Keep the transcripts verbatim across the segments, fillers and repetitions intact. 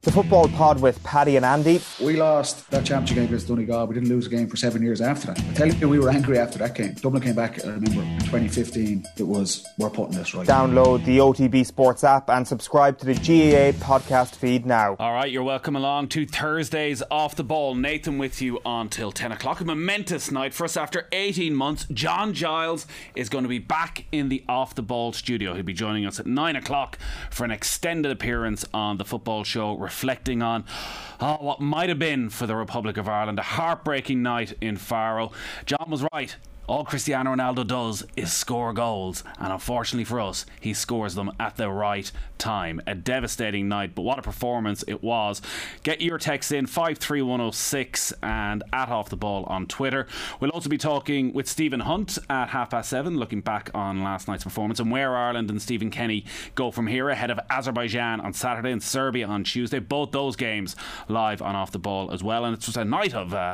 The Football Pod with Paddy and Andy. We lost that championship game against Donegal. We didn't lose a game for seven years after that. I tell you, we were angry after that game. Dublin came back, I remember, in twenty fifteen. It was, we're putting this right. Download the O T B Sports app and subscribe to the G A A podcast feed now. All right, you're welcome along to Thursday's Off the Ball. Nathan with you until ten o'clock. A momentous night for us after eighteen months. John Giles is going to be back in the Off the Ball studio. He'll be joining us at nine o'clock for an extended appearance on the Football Show, reflecting on oh, what might have been for the Republic of Ireland. A heartbreaking night in Faro. John was right. All Cristiano Ronaldo does is score goals, and unfortunately for us, he scores them at the right time. A devastating night, but what a performance it was. Get your text in five three one oh six and at Off the Ball on Twitter. We'll also be talking with Stephen Hunt at half past seven, looking back on last night's performance and where Ireland and Stephen Kenny go from here ahead of Azerbaijan on Saturday and Serbia on Tuesday. Both those games live on Off the Ball as well, and it's just a night of uh,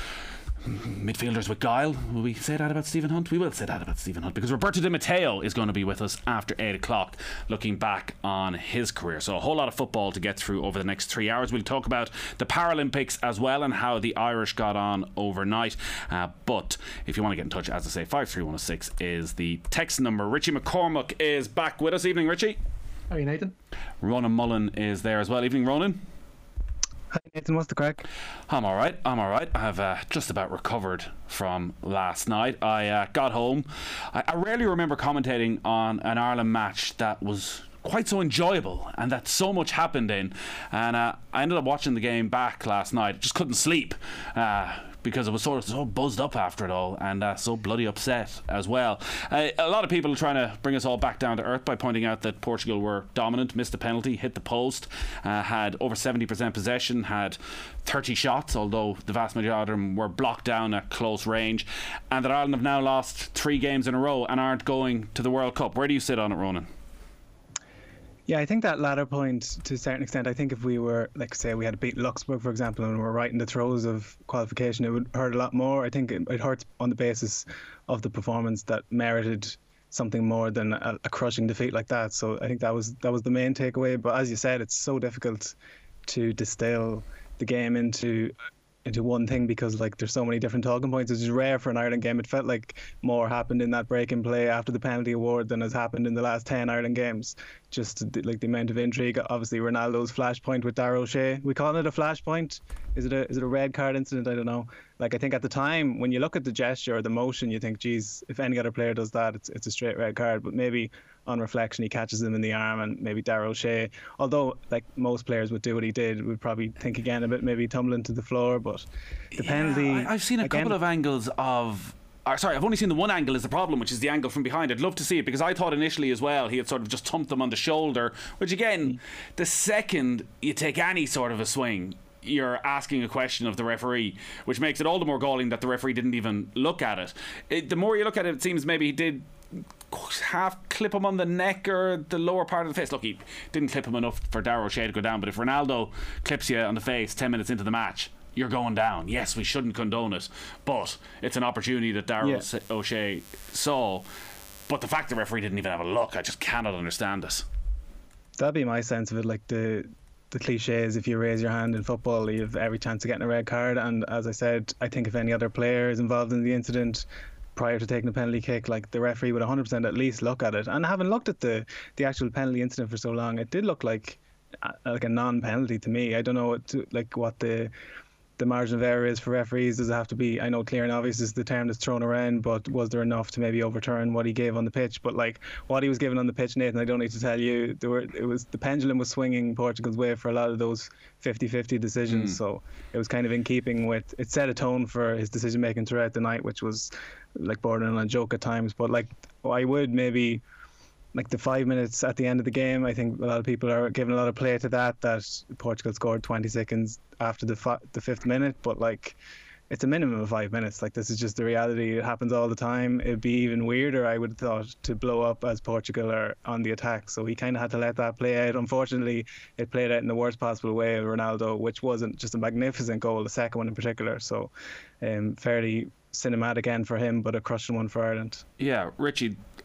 midfielders with guile. Will we say that about Stephen Hunt? We will say that about Stephen Hunt, because Roberto Di Matteo is going to be with us after eight o'clock, looking back on his career. So a whole lot of football to get through over the next three hours. We'll talk about the Paralympics as well and how the Irish got on overnight. Uh, but if you want to get in touch, as I say, five three one oh six is the text number. Richie McCormack is back with us. Evening, Richie. How are you, Nathan? Ronan Mullen is there as well. Evening, Ronan. Hi Nathan, what's the crack? I'm alright, I'm alright. I've uh, just about recovered from last night. I uh, got home. I, I rarely remember commentating on an Ireland match that was quite so enjoyable and that so much happened in. And uh, I ended up watching the game back last night. Just couldn't sleep. Uh, because I was sort of so buzzed up after it all and uh, so bloody upset as well. Uh, a lot of people are trying to bring us all back down to earth by pointing out that Portugal were dominant, missed a penalty, hit the post, uh, had over seventy percent possession, had thirty shots, although the vast majority of them were blocked down at close range, and that Ireland have now lost three games in a row and aren't going to the World Cup. Where do you sit on it, Ronan? Yeah, I think that latter point, to a certain extent, I think if we were, like, say, we had to beat Luxembourg, for example, and we're right in the throes of qualification, it would hurt a lot more. I think it, it hurts on the basis of the performance that merited something more than a, a crushing defeat like that. So I think that was that was the main takeaway. But as you said, it's so difficult to distill the game into into one thing, because like there's so many different talking points. It's rare for an Ireland game. It felt like more happened in that break and play after the penalty award than has happened in the last ten Ireland games. Just like the amount of intrigue. Obviously Ronaldo's flashpoint with Dara O'Shea, we call it a flashpoint. Is it a is it a red card incident? I don't know. Like, I think at the time when you look at the gesture or the motion, you think, geez, if any other player does that, it's it's a straight red card. But maybe on reflection he catches him in the arm, and maybe Dara O'Shea, although like most players would do what he did, would probably think again a bit, maybe tumbling to the floor. But the yeah, penalty, I, I've seen a again, couple of angles of Uh, sorry, I've only seen the one angle is the problem, which is the angle from behind. I'd love to see it, because I thought initially as well he had sort of just thumped them on the shoulder, which again, the second you take any sort of a swing, you're asking a question of the referee, which makes it all the more galling that the referee didn't even look at it. it the more you look at it, it seems maybe he did half clip him on the neck or the lower part of the face. Look, he didn't clip him enough for Dara O'Shea to go down, but if Ronaldo clips you on the face ten minutes into the match, you're going down. Yes, we shouldn't condone it, but it's an opportunity that Dara yeah. O'Shea saw. But the fact the referee didn't even have a look, I just cannot understand this. That'd be my sense of it. Like the the cliche is, if you raise your hand in football, you have every chance of getting a red card. And as I said, I think if any other player is involved in the incident prior to taking a penalty kick, like the referee would one hundred percent at least look at it. And having looked at the the actual penalty incident for so long, it did look like like a non-penalty to me. I don't know what to, like what the the margin of error is for referees. Does it have to be, I know clear and obvious is the term that's thrown around, but was there enough to maybe overturn what he gave on the pitch? But like what he was given on the pitch, Nathan, I don't need to tell you, there were it was the pendulum was swinging Portugal's way for a lot of those fifty-fifty decisions. Mm. So it was kind of in keeping with, it set a tone for his decision making throughout the night, which was like bordering on a joke at times. But like I would maybe, like the five minutes at the end of the game, I think a lot of people are giving a lot of play to that, that Portugal scored twenty seconds after the fi- the fifth minute. But like, it's a minimum of five minutes. Like, this is just the reality. It happens all the time. It'd be even weirder, I would have thought, to blow up as Portugal are on the attack. So he kind of had to let that play out. Unfortunately, it played out in the worst possible way of Ronaldo, which wasn't just a magnificent goal, the second one in particular. So um, fairly cinematic end for him, but a crushing one for Ireland. Yeah, Richie,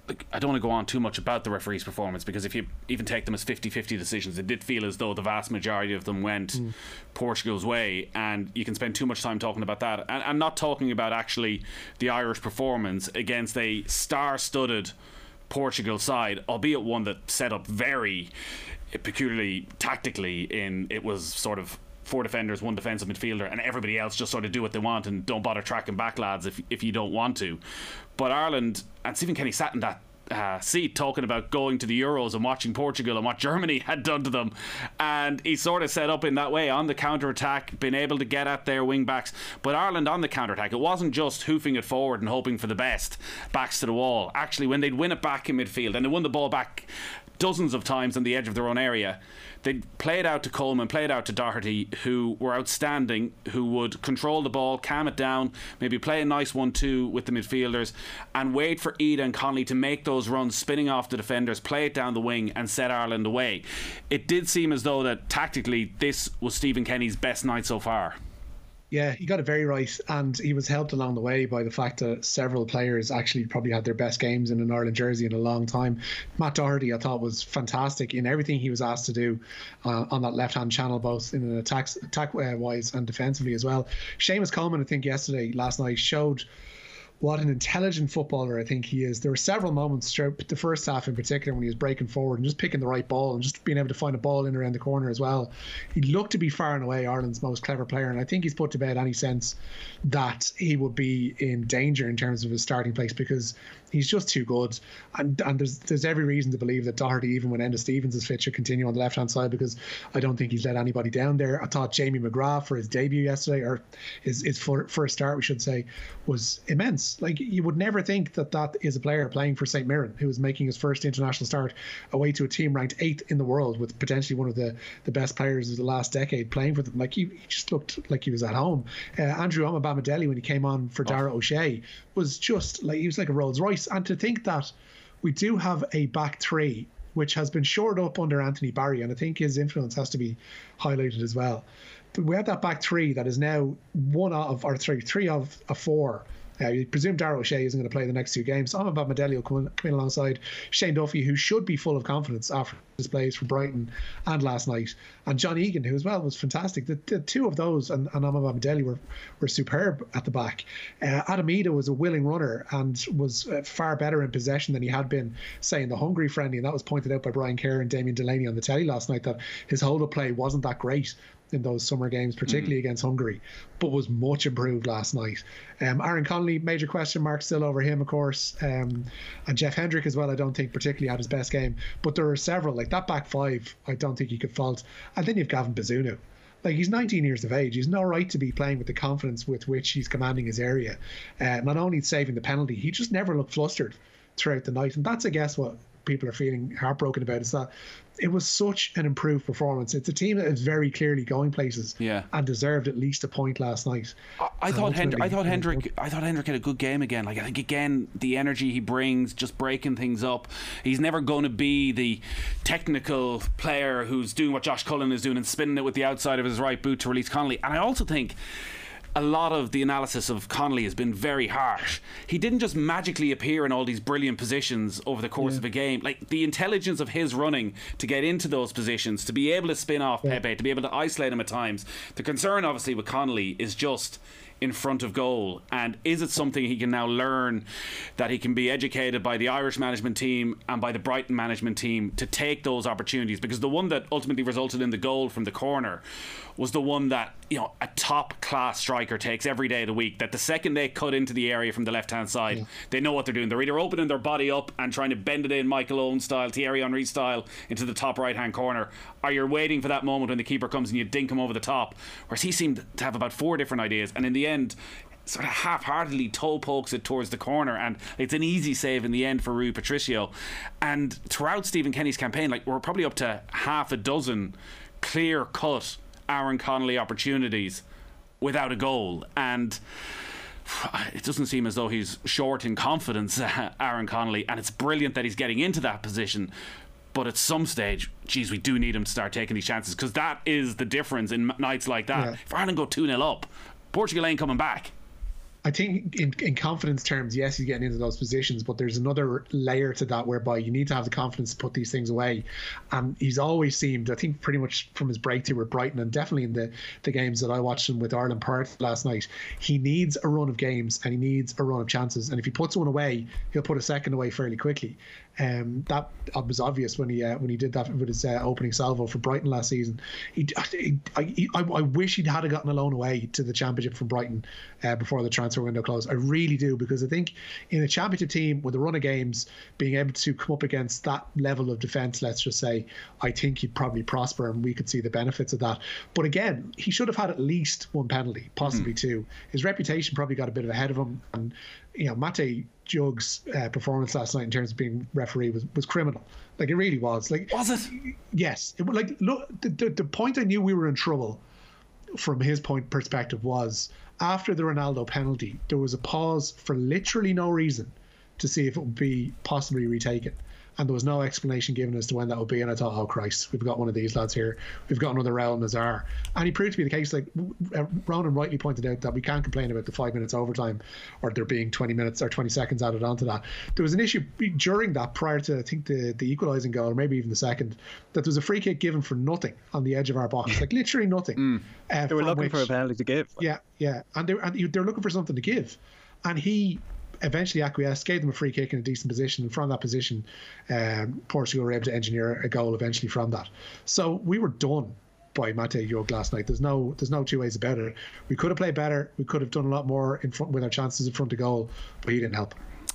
I don't want to go on too much about the referee's performance, because if you even take them as fifty-fifty decisions, it did feel as though the vast majority of them went mm. Portugal's way, and you can spend too much time talking about that and, and not talking about actually the Irish performance against a star-studded Portugal side, albeit one that set up very peculiarly tactically in it was sort of four defenders, one defensive midfielder, and everybody else just sort of do what they want and don't bother tracking back, lads, if if you don't want to. But Ireland, and Stephen Kenny sat in that uh, seat talking about going to the Euros and watching Portugal and what Germany had done to them, and he sort of set up in that way on the counter-attack, been able to get at their wing-backs. But Ireland on the counter-attack, it wasn't just hoofing it forward and hoping for the best, backs to the wall. Actually, when they'd win it back in midfield, and they won the ball back dozens of times on the edge of their own area, they'd play it out to Coleman, play it out to Doherty, who were outstanding, who would control the ball, calm it down, maybe play a nice one two with the midfielders, and wait for Idah and Connolly to make those runs, spinning off the defenders, play it down the wing and set Ireland away. It did seem as though that tactically this was Stephen Kenny's best night so far. Yeah, he got it very right, and he was helped along the way by the fact that several players actually probably had their best games in an Ireland jersey in a long time. Matt Doherty, I thought, was fantastic in everything he was asked to do uh, on that left-hand channel, both in an attack, attack-wise and defensively as well. Seamus Coleman, I think yesterday, last night, showed what an intelligent footballer I think he is. There were several moments throughout the first half in particular when he was breaking forward and just picking the right ball and just being able to find a ball in around the corner as well. He looked to be far and away Ireland's most clever player, and I think he's put to bed any sense that he would be in danger in terms of his starting place, because he's just too good. And and there's there's every reason to believe that Doherty, even when Enda Stevens is fit, should continue on the left-hand side, because I don't think he's let anybody down there. I thought Jamie McGrath for his debut yesterday, or his, his first start, we should say, was immense. Like, you would never think that that is a player playing for Saint Mirren who is making his first international start away to a team ranked eighth in the world with potentially one of the, the best players of the last decade playing for them. Like, he, he just looked like he was at home. Uh, Andrew Omabamidele, when he came on for Dara O'Shea, was just like, he was like a Rolls Royce. And to think that we do have a back three which has been shored up under Anthony Barry, and I think his influence has to be highlighted as well. But we have that back three that is now one of, or three, three of a four. Uh, you presume Dara O'Shea isn't going to play the next two games. So Omabamidele will come in, come in alongside Shane Duffy, who should be full of confidence after his plays for Brighton and last night. And John Egan, who as well was fantastic. The, the two of those and, and Omabamidele were, were superb at the back. Uh, Adam Idah was a willing runner and was uh, far better in possession than he had been, say, in the Hungary friendly. And that was pointed out by Brian Kerr and Damien Delaney on the telly last night, that his hold-up play wasn't that great in those summer games, particularly mm. against Hungary, but was much improved last night. Um, Aaron Connolly, major question mark still over him, of course, um, and Jeff Hendrick as well. I don't think particularly had his best game, but there are several, like that back five, I don't think you could fault. And then you've Gavin Bazunu. Like, he's nineteen years of age. He's no right to be playing with the confidence with which he's commanding his area. Uh, not only saving the penalty, he just never looked flustered throughout the night. And that's, I guess, what people are feeling heartbroken about, is that it was such an improved performance. It's a team that is very clearly going places, yeah, and deserved at least a point last night. I, I thought Hendrick, I thought Hendrick, I thought Hendrick had a good game again. Like, I think again the energy he brings, just breaking things up. He's never going to be the technical player who's doing what Josh Cullen is doing and spinning it with the outside of his right boot to release Connolly. And I also think a lot of the analysis of Connolly has been very harsh. He didn't just magically appear in all these brilliant positions over the course yeah. of a game. Like, the intelligence of his running to get into those positions, to be able to spin off yeah. Pepe, to be able to isolate him at times. The concern, obviously, with Connolly is just in front of goal, and is it something he can now learn, that he can be educated by the Irish management team and by the Brighton management team to take those opportunities? Because the one that ultimately resulted in the goal from the corner was the one that, you know, a top class striker takes every day of the week, that the second they cut into the area from the left hand side, yeah. they know what they're doing. They're either opening their body up and trying to bend it in Michael Owen style, Thierry Henry style, into the top right hand corner, or you're waiting for that moment when the keeper comes and you dink him over the top. Whereas he seemed to have about four different ideas, and in the end sort of half-heartedly toe pokes it towards the corner, and it's an easy save in the end for Rui Patricio. And throughout Stephen Kenny's campaign, like, we're probably up to half a dozen clear cut Aaron Connolly opportunities without a goal, and it doesn't seem as though he's short in confidence, Aaron Connolly, and it's brilliant that he's getting into that position. But at some stage, geez, we do need him to start taking these chances, because that is the difference in nights like that. Yeah. If Ireland go two nil up, Portugal ain't coming back. I think in, in confidence terms, yes, he's getting into those positions, but there's another layer to that whereby you need to have the confidence to put these things away. And he's always seemed, I think pretty much from his breakthrough with Brighton and definitely in the, the games that I watched him with Ireland Perth last night, he needs a run of games and he needs a run of chances. And if he puts one away, he'll put a second away fairly quickly. Um, that was obvious when he uh, when he did that with his uh, opening salvo for Brighton last season. He, he, I, I, I wish he'd had gotten a loan away to the Championship from Brighton uh, before the transfer window closed. I really do, because I think in a Championship team with a run of games, being able to come up against that level of defence, let's just say, I think he'd probably prosper, and we could see the benefits of that. But again, he should have had at least one penalty, possibly mm. two. His reputation probably got a bit ahead of him, and you know, Mate Jug's uh, performance last night in terms of being referee was, was criminal. Like, it really was. Like, was it? Yes. It, like, look, the, the, the point I knew we were in trouble from his point perspective was after the Ronaldo penalty, there was a pause for literally no reason to see if it would be possibly retaken. And there was no explanation given as to when that would be. And I thought, oh, Christ, we've got one of these lads here. We've got another Raul Nazar. And he proved to be the case. Like Ronan rightly pointed out, that we can't complain about the five minutes overtime or there being twenty minutes or twenty seconds added onto that. There was an issue during that prior to, I think, the, the equalising goal, or maybe even the second, that there was a free kick given for nothing on the edge of our box. Like literally nothing. Mm. Uh, they were looking which, for a penalty to give. Yeah, yeah. And they, and they were looking for something to give. And he eventually acquiesced, gave them a free kick in a decent position, and from that position um, Portugal were able to engineer a goal eventually from that. So we were done by Mate Jug last night. There's no there's no two ways about it. We could have played better, we could have done a lot more in front with our chances in front of goal, but he didn't help.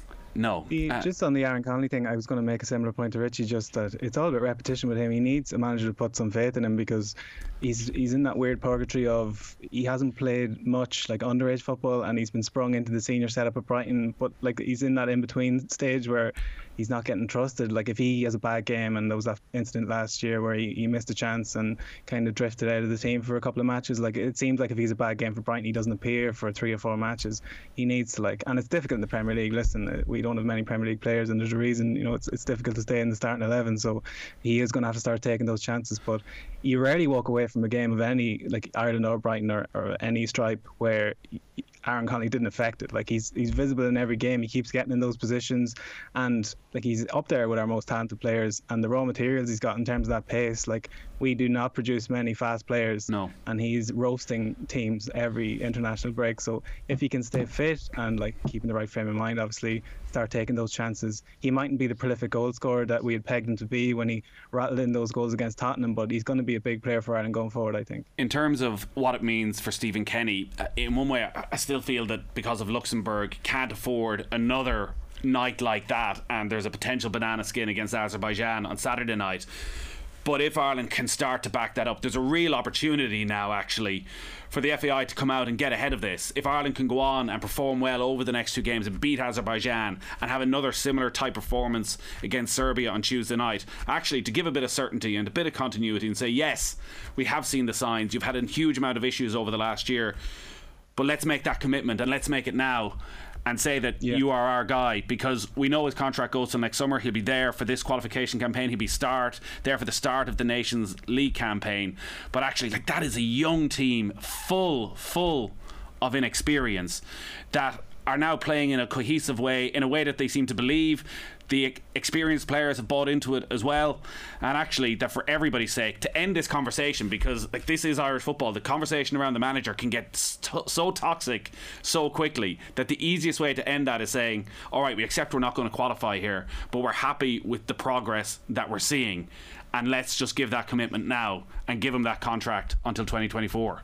No. He, uh, just on the Aaron Connolly thing, I was going to make a similar point to Richie, just that it's all about repetition with him. He needs a manager to put some faith in him, because he's he's in that weird purgatory of he hasn't played much like underage football, and he's been sprung into the senior setup at Brighton, but like he's in that in-between stage where he's not getting trusted. Like if he has a bad game, and there was that incident last year where he, he missed a chance and kind of drifted out of the team for a couple of matches, like it seems like if he's a bad game for Brighton, he doesn't appear for three or four matches. He needs to like, and it's difficult in the Premier League. Listen, we don't have many Premier League players, and there's a reason, you know, it's it's difficult to stay in the starting eleven, so he is going to have to start taking those chances. But you rarely walk away from a game of any, like Ireland or Brighton or, or any stripe, where Aaron Connolly didn't affect it. Like he's he's visible in every game. He keeps getting in those positions, and like he's up there with our most talented players. And the raw materials he's got in terms of that pace, like we do not produce many fast players. No. And he's roasting teams every international break. So if he can stay fit and like keeping the right frame of mind, obviously start taking those chances. He mightn't be the prolific goal scorer that we had pegged him to be when he rattled in those goals against Tottenham, but he's going to be a big player for Ireland going forward, I think. In terms of what it means for Stephen Kenny, in one way I still feel that because of Luxembourg can't afford another night like that, and there's a potential banana skin against Azerbaijan on Saturday night. But if Ireland can start to back that up, there's a real opportunity now actually for the F A I to come out and get ahead of this. If Ireland can go on and perform well over the next two games and beat Azerbaijan and have another similar type performance against Serbia on Tuesday night, actually to give a bit of certainty and a bit of continuity and say, yes, we have seen the signs, you've had a huge amount of issues over the last year, but let's make that commitment and let's make it now and say that yeah. you are our guy, because we know his contract goes till next summer. He'll be there for this qualification campaign. He'll be start there for the start of the Nations League campaign. But actually, like, that is a young team full, full of inexperience that are now playing in a cohesive way, in a way that they seem to believe. The experienced players have bought into it as well, and actually that for everybody's sake, to end this conversation, because like this is Irish football, the conversation around the manager can get st- so toxic so quickly that the easiest way to end that is saying, alright, we accept we're not going to qualify here, but we're happy with the progress that we're seeing, and let's just give that commitment now and give him that contract until twenty twenty-four.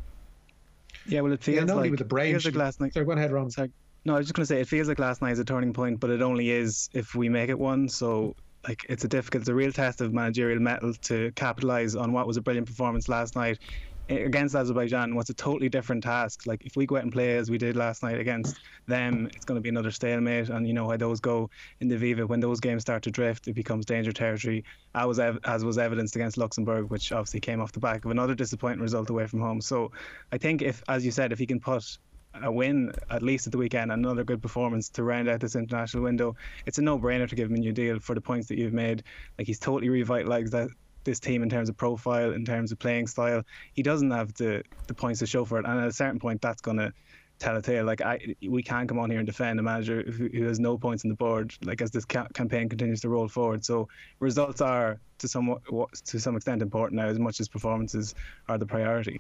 Yeah, well, it feels yeah, not like only with the brain. Feels like last night. Sorry, go ahead, Ron. Sorry. No, I was just going to say, it feels like last night is a turning point, but it only is if we make it one. So, like, it's a difficult, it's a real test of managerial mettle to capitalise on what was a brilliant performance last night against Azerbaijan. What's a totally different task. Like, if we go out and play as we did last night against them, it's going to be another stalemate. And you know how those go in the Viva. When those games start to drift, it becomes danger territory, as was, ev- as was evidenced against Luxembourg, which obviously came off the back of another disappointing result away from home. So, I think if, as you said, if he can put a win at least at the weekend, another good performance to round out this international window, it's a no-brainer to give him a new deal for the points that you've made. Like, he's totally revitalised that this team in terms of profile, in terms of playing style. He doesn't have the the points to show for it, and at a certain point that's going to tell a tale. Like I, we can't come on here and defend a manager who, who has no points on the board. Like as this ca- campaign continues to roll forward, so results are to some to some extent important now, as much as performances are the priority.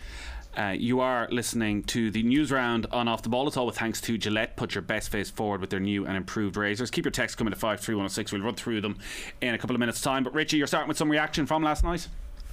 Uh, you are listening to the news round on Off the Ball. It's all with thanks to Gillette. Put your best face forward with their new and improved razors. Keep your texts coming to five three one oh six. We'll run through them in a couple of minutes' time. But Richie, you're starting with some reaction from last night?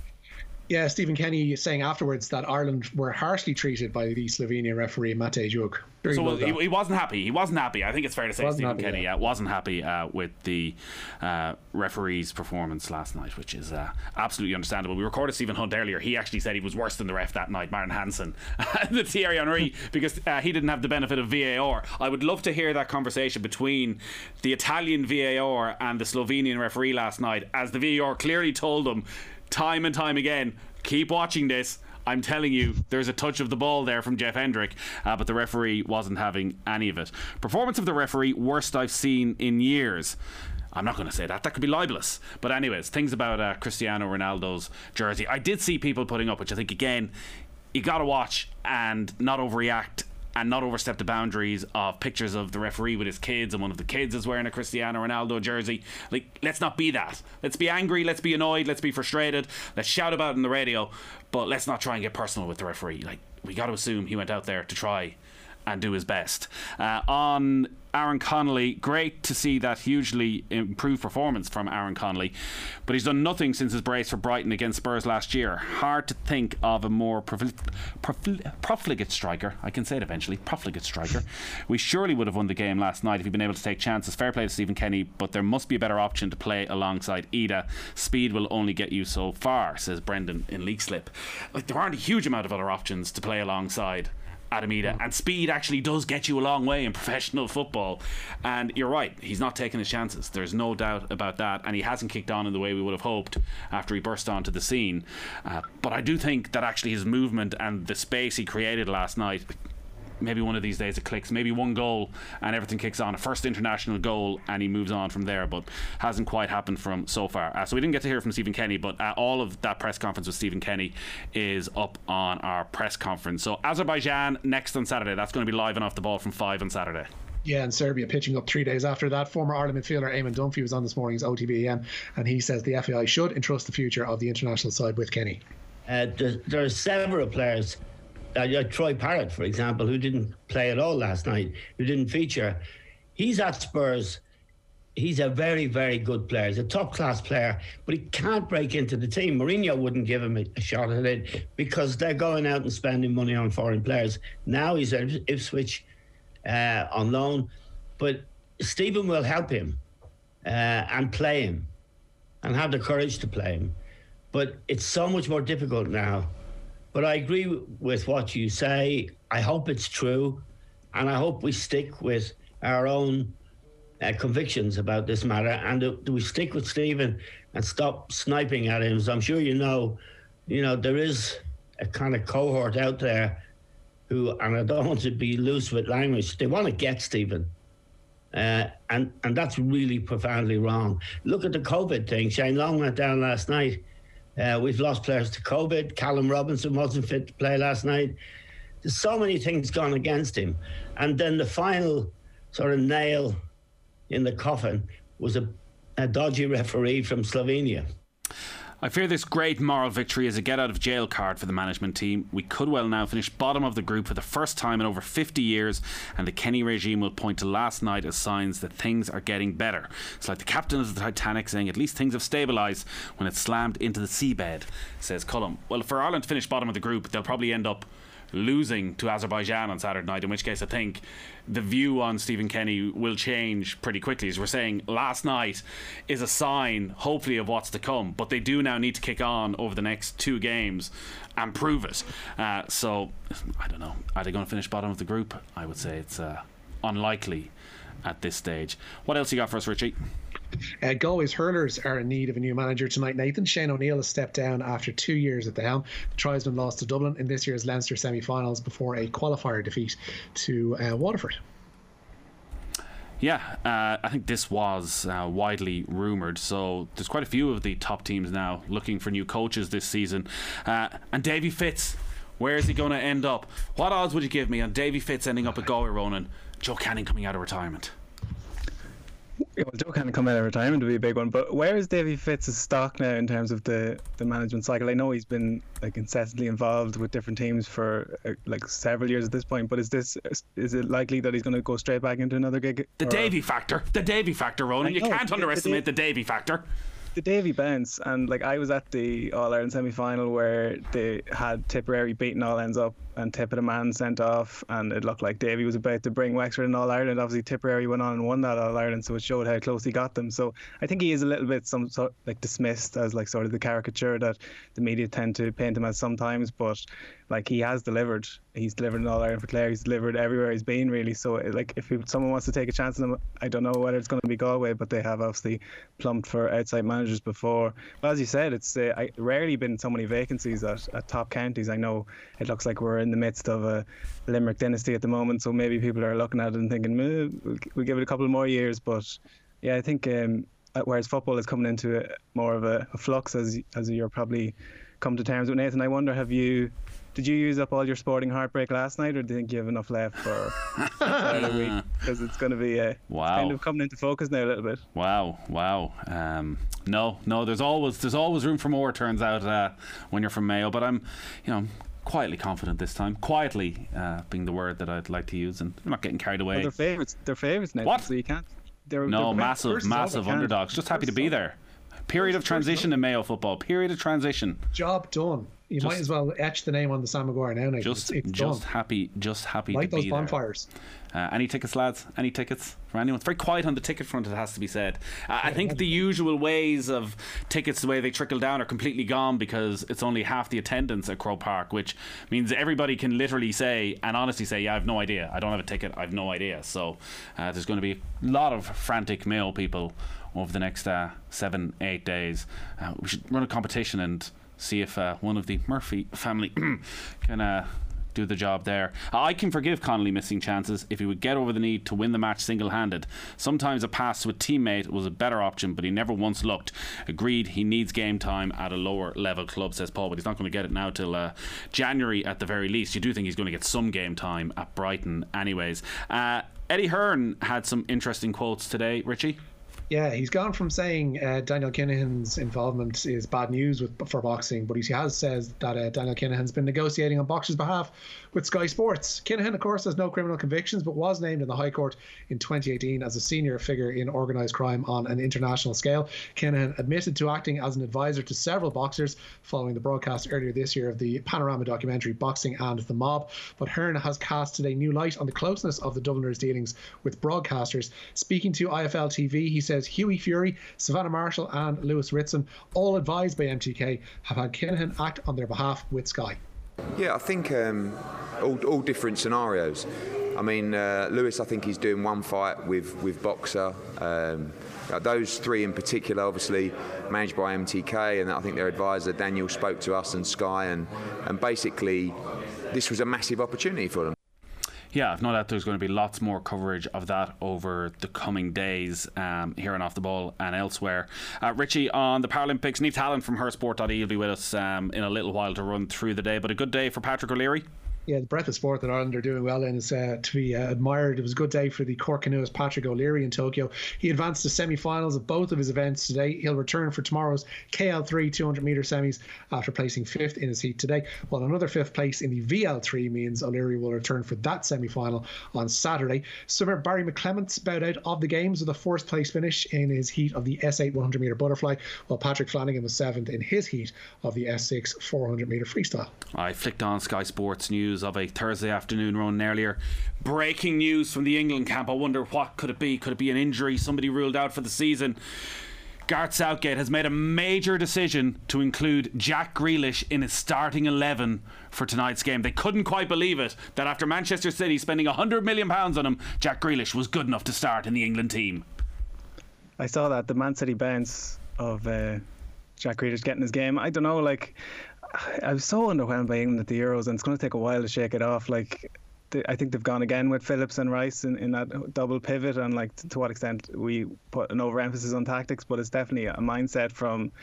Yeah, Stephen Kenny saying afterwards that Ireland were harshly treated by the Slovenian referee Matej Juk. So well, he, he wasn't happy. He wasn't happy. I think it's fair to say wasn't Stephen happy, Kenny yeah. uh, wasn't happy uh, with the uh, referee's performance last night, which is uh, absolutely understandable. We recorded Stephen Hunt earlier. He actually said he was worse than the ref that night, Martin Hansen, the Thierry Henry, because uh, he didn't have the benefit of V A R. I would love to hear that conversation between the Italian V A R and the Slovenian referee last night, as the V A R clearly told them time and time again, keep watching this. I'm telling you, there's a touch of the ball there from Jeff Hendrick, uh, but the referee wasn't having any of it. Performance of the referee, worst I've seen in years. I'm not going to say that. That could be libelous. But anyways, things about uh, Cristiano Ronaldo's jersey. I did see people putting up, which I think, again, you got to watch and not overreact and not overstep the boundaries of pictures of the referee with his kids, and one of the kids is wearing a Cristiano Ronaldo jersey. Like, let's not be that. Let's be angry, let's be annoyed, let's be frustrated, let's shout about it on the radio, but let's not try and get personal with the referee. Like, we got to assume he went out there to try and do his best. Uh, on Aaron Connolly, great to see that hugely improved performance from Aaron Connolly, but he's done nothing since his brace for Brighton against Spurs last year. Hard to think of a more profli- profli- profligate striker. I can say it eventually. Profligate striker. We surely would have won the game last night if he'd been able to take chances. Fair play to Stephen Kenny, but there must be a better option to play alongside Ida. Speed will only get you so far, says Brendan in Leak Slip. Like, there aren't a huge amount of other options to play alongside Adam Ida, and speed actually does get you a long way in professional football. And you're right, he's not taking his chances, there's no doubt about that, and he hasn't kicked on in the way we would have hoped after he burst onto the scene. Uh, but I do think that actually his movement and the space he created last night, maybe one of these days it clicks, maybe one goal and everything kicks on, a first international goal and he moves on from there, but hasn't quite happened from so far. Uh, so we didn't get to hear from Stephen Kenny, but uh, all of that press conference with Stephen Kenny is up on our press conference. So Azerbaijan next on Saturday, that's going to be live and Off the Ball from five on Saturday. Yeah, and Serbia pitching up three days after that. Former Ireland midfielder Eamon Dunphy was on this morning's O T B A M, and he says the F A I should entrust the future of the international side with Kenny. Uh, there, there are several players, uh, Troy Parrott, for example, who didn't play at all last night, who didn't feature. He's at Spurs. He's a very, very good player. He's a top-class player, but he can't break into the team. Mourinho wouldn't give him a, a shot at it because they're going out and spending money on foreign players. Now he's at Ipswich uh, on loan, but Stephen will help him uh, and play him and have the courage to play him. But it's so much more difficult now. But I agree with what you say. I hope it's true, and I hope we stick with our own uh, convictions about this matter, and do, do we stick with Stephen and stop sniping at him? So I'm sure you know, you know, there is a kind of cohort out there who, and I don't want to be loose with language, they want to get Stephen. Uh, and, and that's really profoundly wrong. Look at the COVID thing. Shane Long went down last night. Uh, we've lost players to COVID. Callum Robinson wasn't fit to play last night. There's so many things gone against him. And then the final sort of nail in the coffin was a, a dodgy referee from Slovenia. I fear this great moral victory is a get-out-of-jail card for the management team. We could well now finish bottom of the group for the first time in over fifty years, and the Kenny regime will point to last night as signs that things are getting better. It's like the captain of the Titanic saying at least things have stabilised when it slammed into the seabed, says Cullum. Well, for Ireland to finish bottom of the group, they'll probably end up losing to Azerbaijan on Saturday night, in which case I think the view on Stephen Kenny will change pretty quickly. As we're saying, last night is a sign hopefully of what's to come, but they do now need to kick on over the next two games and prove it. Uh, so I don't know, are they going to finish bottom of the group? I would say it's uh, unlikely at this stage. What else you got for us, Richie? Uh, Galway's hurlers are in need of a new manager tonight, Nathan. Shane O'Neill has stepped down after two years at the helm. The Tribesmen lost to Dublin in this year's Leinster semi-finals before a qualifier defeat to uh, Waterford. Yeah, uh, I think this was uh, widely rumoured. So there's quite a few of the top teams now looking for new coaches this season. Uh, and Davy Fitz Where is he going to end up? What odds would you give me on Davy Fitz ending up at Galway, Ronan? Joe Canning coming out of retirement. Yeah, well, Joe Canning coming out of retirement would be a big one. But where is Davy Fitz's stock now in terms of the, the management cycle? I know he's been like incessantly involved with different teams for uh, like several years at this point. But is this is it likely that he's going to go straight back into another gig? The or... Davy factor, the Davy factor, Ronan. You know, can't the, underestimate the, the Davy factor. The Davy bounce, and like I was at the All Ireland semi final where they had Tipperary beating all ends up and Tippett a man sent off, and it looked like Davy was about to bring Wexford in All Ireland. Obviously Tipperary went on and won that All Ireland, so it showed how close he got them. So I think he is a little bit some sort like dismissed as like sort of the caricature that the media tend to paint him as sometimes, but like he has delivered. He's delivered in All Ireland for Clare. He's delivered everywhere he's been, really. So like if someone wants to take a chance on him, I don't know whether it's going to be Galway, but they have obviously plumped for outside managers before. But as you said, it's uh, I, rarely been so many vacancies at, at top counties. I know it looks like we're in the midst of a Limerick dynasty at the moment, so maybe people are looking at it and thinking, eh, we'll, we'll give it a couple more years. But yeah, I think um, whereas football is coming into a, more of a, a flux, as as you're probably come to terms with, Nathan. I wonder, have you did you use up all your sporting heartbreak last night, or do you think you have enough left for another week? Because it's going to be uh, wow. kind of coming into focus now a little bit. Wow, wow. Um, no, no. There's always there's always room for more. Turns out uh, when you're from Mayo, but I'm, you know, quietly confident this time. Quietly uh, being the word that I'd like to use, and I'm not getting carried away. Well, they're favourites. They're favourites now. What? So you can't. They're, no, they're massive, massive underdogs. Just happy to be there. Period of transition in Mayo football. Period of transition. Job done. You just, might as well etch the name on the Sam Maguire now. Nathan. Just, it's, it's just done. happy, just happy like to those be bonfires. there. Uh, any tickets, lads? Any tickets for anyone? It's very quiet on the ticket front, it has to be said. Uh, I think the usual ways of tickets, the way they trickle down, are completely gone because it's only half the attendance at Croke Park, which means everybody can literally say and honestly say, yeah, I have no idea. I don't have a ticket. I have no idea. So uh, there's going to be a lot of frantic Mayo people over the next uh, seven, eight days. Uh, we should run a competition and see if uh, one of the Murphy family can uh, do the job there. I can forgive Connolly missing chances if he would get over the need to win the match single-handed. Sometimes a pass to a teammate was a better option, but he never once looked. Agreed, he needs game time at a lower level club, says Paul, but he's not going to get it now till uh, January at the very least. You do think he's going to get some game time at Brighton anyways. Uh, Eddie Hearn had some interesting quotes today, Richie. Yeah, he's gone from saying uh, Daniel Kinahan's involvement is bad news with, for boxing, but he has said that uh, Daniel Kinahan's been negotiating on boxers' behalf with Sky Sports. Kinahan, of course, has no criminal convictions, but was named in the High Court in twenty eighteen as a senior figure in organised crime on an international scale. Kinahan admitted to acting as an advisor to several boxers following the broadcast earlier this year of the Panorama documentary Boxing and the Mob. But Hearn has cast today new light on the closeness of the Dubliners' dealings with broadcasters. Speaking to I F L T V, he says Hughie Fury, Savannah Marshall and Lewis Ritson, all advised by M T K, have had Kinahan act on their behalf with Sky. Yeah, I think um, all, all different scenarios. I mean, uh, Lewis, I think he's doing one fight with, with Boxer. Um, those three in particular, obviously managed by M T K, and I think their advisor Daniel spoke to us and Sky, and, and basically this was a massive opportunity for them. Yeah, I've no doubt there's going to be lots more coverage of that over the coming days um, here on Off the Ball and elsewhere. Uh, Richie, on the Paralympics, Niamh Talon from her sport dot I E will be with us um, in a little while to run through the day. But a good day for Patrick O'Leary. Yeah, the breadth of sport that Ireland are doing well in is uh, to be uh, admired. It was a good day for the Cork canoeist Patrick O'Leary in Tokyo. He advanced to semi-finals of both of his events today. He'll return for tomorrow's K L three two hundred metre semis after placing fifth in his heat today. While another fifth place in the V L three means O'Leary will return for that semi-final on Saturday. Swimmer Barry McClements bowed out of the games with a fourth place finish in his heat of the S eight one hundred metre butterfly, while Patrick Flanagan was seventh in his heat of the S six four hundred metre freestyle. I flicked on Sky Sports news of a Thursday afternoon run earlier. Breaking news from the England camp. I wonder what could it be? Could it be an injury? Somebody ruled out for the season. Gareth Southgate has made a major decision to include Jack Grealish in his starting eleven for tonight's game. They couldn't quite believe it, that after Manchester City spending one hundred million pounds on him, Jack Grealish was good enough to start in the England team. I saw that, the Man City bounce of uh, Jack Grealish getting his game. I don't know, like, I was so underwhelmed by England at the Euros, and it's going to take a while to shake it off. Like, they, I think they've gone again with Phillips and Rice in, in that double pivot, and like to, to what extent we put an overemphasis on tactics, but it's definitely a mindset from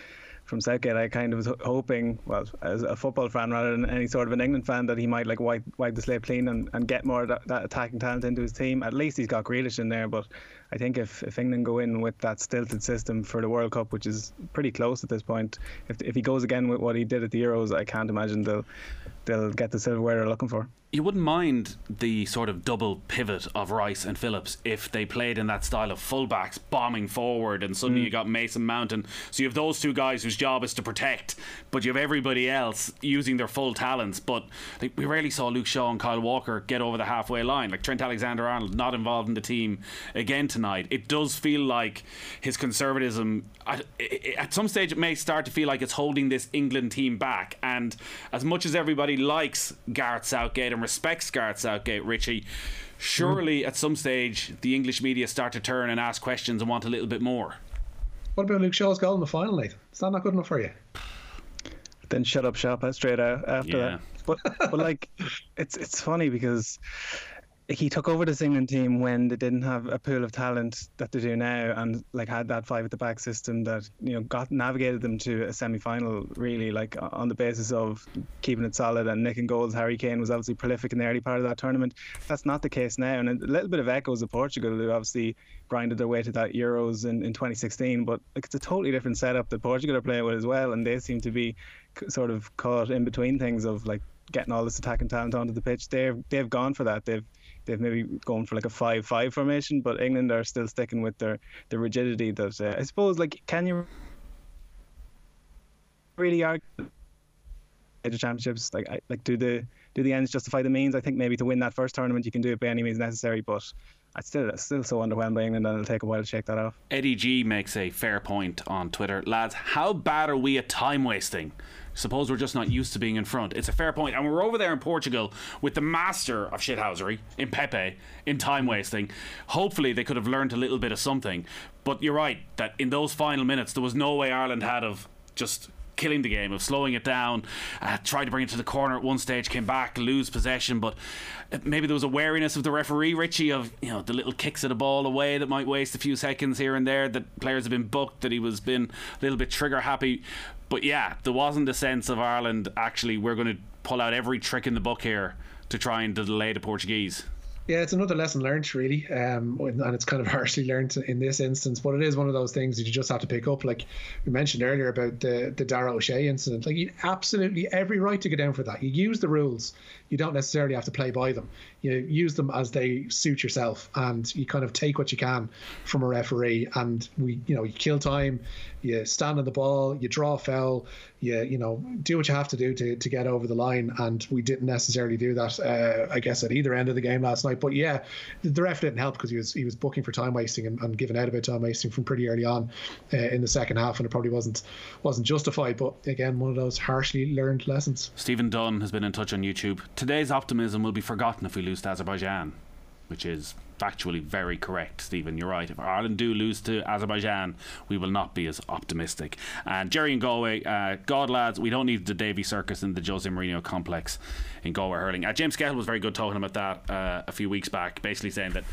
from Southgate, I kind of was hoping, well, as a football fan rather than any sort of an England fan, that he might like wipe, wipe the slate clean and, and get more of that, that attacking talent into his team. At least he's got Grealish in there, but I think if, if England go in with that stilted system for the World Cup, which is pretty close at this point, if if he goes again with what he did at the Euros, I can't imagine they'll they'll get the silverware they're looking for. You wouldn't mind the sort of double pivot of Rice and Phillips if they played in that style of fullbacks bombing forward, and suddenly mm. you got Mason Mount, and so you have those two guys whose job is to protect, but you have everybody else using their full talents. But like, we rarely saw Luke Shaw and Kyle Walker get over the halfway line. Like Trent Alexander-Arnold not involved in the team again tonight. It does feel like his conservatism at, at some stage it may start to feel like it's holding this England team back. And as much as everybody likes Gareth Southgate and respects Gareth Southgate, Richie, surely mm. at some stage the English media start to turn and ask questions and want a little bit more. What about Luke Shaw's goal in the final, Nathan? Is that not good enough for you? Then shut up shop straight out after yeah. that. But but like it's it's funny because he took over this England team when they didn't have a pool of talent that they do now, and like had that five at the back system that, you know, got navigated them to a semi-final really, like on the basis of keeping it solid and nicking goals. Harry Kane was obviously prolific in the early part of that tournament. That's not the case now, and a little bit of echoes of Portugal, who obviously grinded their way to that Euros in, in twenty sixteen, but like, it's a totally different setup that Portugal are playing with as well, and they seem to be sort of caught in between things of like getting all this attacking talent onto the pitch. They've they've gone for that. They've they've maybe gone for like a five five formation, but England are still sticking with their the rigidity that uh, I suppose, like, can you really argue the championships? Like, I, like do the do the ends justify the means? I think maybe to win that first tournament you can do it by any means necessary, but I still still so underwhelmed by England, and it'll take a while to shake that off. Eddie G makes a fair point on Twitter. Lads, how bad are we at time wasting? Suppose we're just not used to being in front. It's a fair point. And we're over there in Portugal with the master of shithousery in Pepe, in time wasting. Hopefully they could have learned a little bit of something. But you're right, that in those final minutes there was no way Ireland had of just killing the game, of slowing it down, uh, tried to bring it to the corner at one stage, came back, lose possession. But maybe there was a wariness of the referee, Richie, of, you know, the little kicks of the ball away that might waste a few seconds here and there, that players have been booked, that he was been a little bit trigger happy. But yeah, there wasn't a sense of Ireland actually, we're going to pull out every trick in the book here to try and delay the Portuguese. Yeah, it's another lesson learned, really, um, and it's kind of harshly learned in this instance. But it is one of those things that you just have to pick up. Like we mentioned earlier about the the Dara O'Shea incident, like, you had absolutely every right to go down for that. You use the rules. You don't necessarily have to play by them. You use them as they suit yourself, and you kind of take what you can from a referee. And we, you know, you kill time, you stand on the ball, you draw a foul, you you know, do what you have to do to, to get over the line. And we didn't necessarily do that, uh, I guess, at either end of the game last night. But yeah, the ref didn't help because he was he was booking for time wasting and, and giving out about time wasting from pretty early on uh, in the second half, and it probably wasn't wasn't justified. But again, one of those harshly learned lessons. Stephen Dunn has been in touch on YouTube. Today's optimism will be forgotten if we lose to Azerbaijan, which is factually very correct, Stephen. You're right. If Ireland do lose to Azerbaijan, we will not be as optimistic. And Jerry in Galway, uh, God lads, we don't need the Davy Circus in the Jose Mourinho complex in Galway hurling. Uh, James Gettle was very good talking about that uh, a few weeks back, basically saying that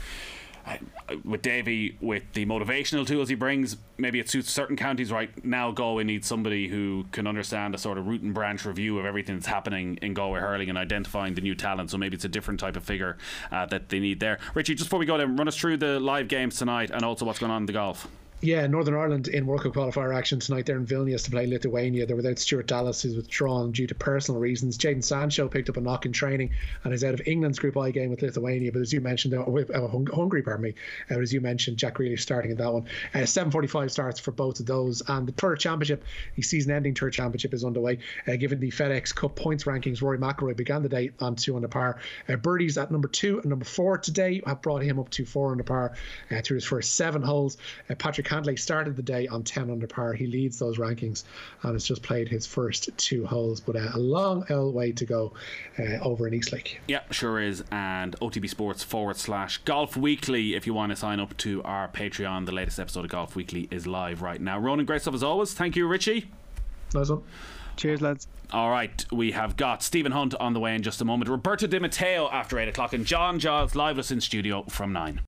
with Davy, with the motivational tools he brings, maybe it suits certain counties right now. Galway needs somebody who can understand a sort of root and branch review of everything that's happening in Galway hurling and identifying the new talent. So maybe it's a different type of figure uh, that they need there. Richie, just before we go there, run us through the live games tonight and also what's going on in the golf. Yeah, Northern Ireland in World Cup qualifier action tonight. They're in Vilnius to play Lithuania. They're without Stuart Dallas, who's withdrawn due to personal reasons. Jadon Sancho picked up a knock in training and is out of England's Group I game with Lithuania. But as you mentioned, uh, with uh, Hungary, pardon me, uh, as you mentioned, Jack Grealish starting in that one. Uh, seven forty-five starts for both of those. And the Tour Championship, the season-ending Tour Championship, is underway. Uh, given the FedEx Cup points rankings, Rory McIlroy began the day on two under par. Uh, birdies at number two and number four today have brought him up to four under par uh, through his first seven holes. Uh, Patrick Cantlay started the day on ten under par. He leads those rankings and has just played his first two holes, but uh, a long old way to go uh, over in Eastlake. Yeah, sure is. And O T B Sports forward slash Golf Weekly if you want to sign up to our Patreon. The latest episode of Golf Weekly is live right now. Ronan, great stuff as always. Thank you, Richie. Nice one. Cheers, lads. All right, we have got Stephen Hunt on the way in just a moment. Roberto Di Matteo after eight o'clock, and John Giles live with us in studio from nine.